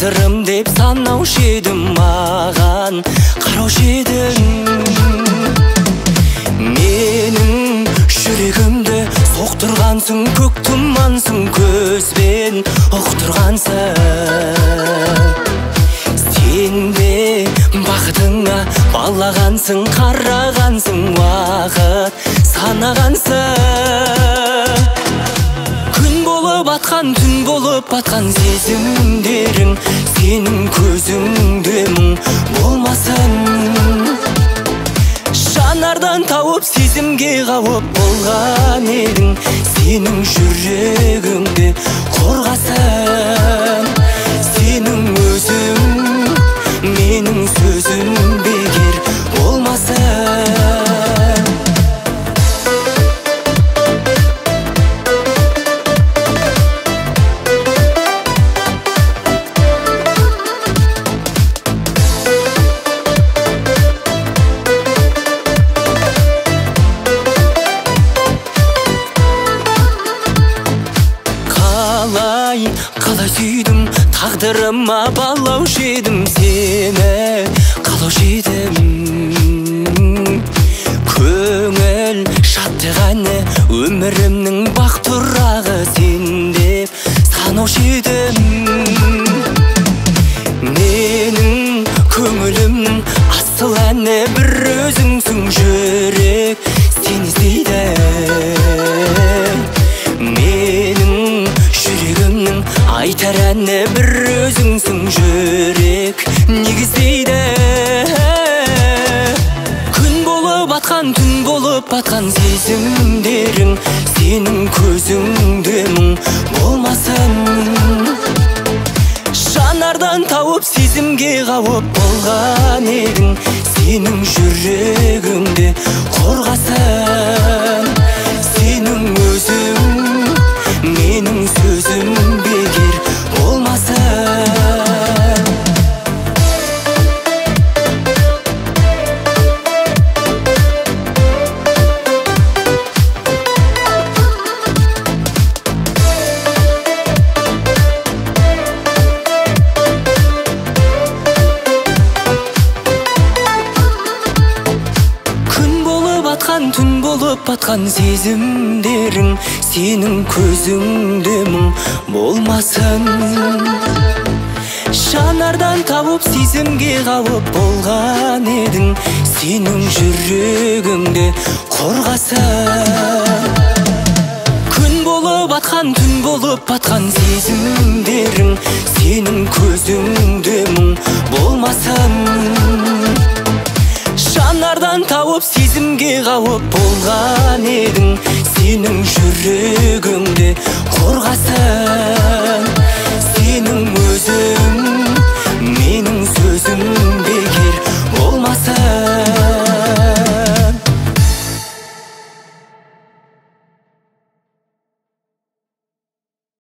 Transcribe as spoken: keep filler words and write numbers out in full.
тағдырым деп санаушы едім, маған қараушы едің. Менің жүрегімді соқтырғансың, көк тұмансың, көзбен ұқтырғансың. Сен де бақытыңа балағансың, қарағансың, уақыт санағансың. Күн болып атқан, түн болып батқан сезімдерің, сенің көзіңде мұң болмасын. Жанардан тауып сезімге қауып болған едің, сенің жүрегіңде қорғасын. Сенің өзің, менің сөзім бекер болмасын. Қалай сүйдім, тағдырыма балаушы едім, сені қалаушы едім. Көңіл шаттығаны өмірімнің бақ тұрағы, сен деп санаушы едім. Менің көңілімнің асыл әні бір өзіңсің, жүрек сені іздейді. Менің жүрегімнің айтар әні бір өзіңсің, жүрек негіздейді. Күн болып атқан, түн болып батқан сезімдерің, сенің көзіңде мұң болмасын. Жанардан тауып сезімге қауып болған едің, сенің жүрегіңде қорғасын. Сенің өзің, менің сөзім бекер болмасын. Түн болып батқан сезімдерің, сенің көзіңде мұң болмасын. Жанардан тауып сезімге қауып болған едің, сенің жүрегіңде қорғасын. Күн болып атқан, түн болып батқан сезімдерің, сенің көзіңде мұң болмасын. Жанардан тауып сезімге қауып болған едің, сенің жүрегіңде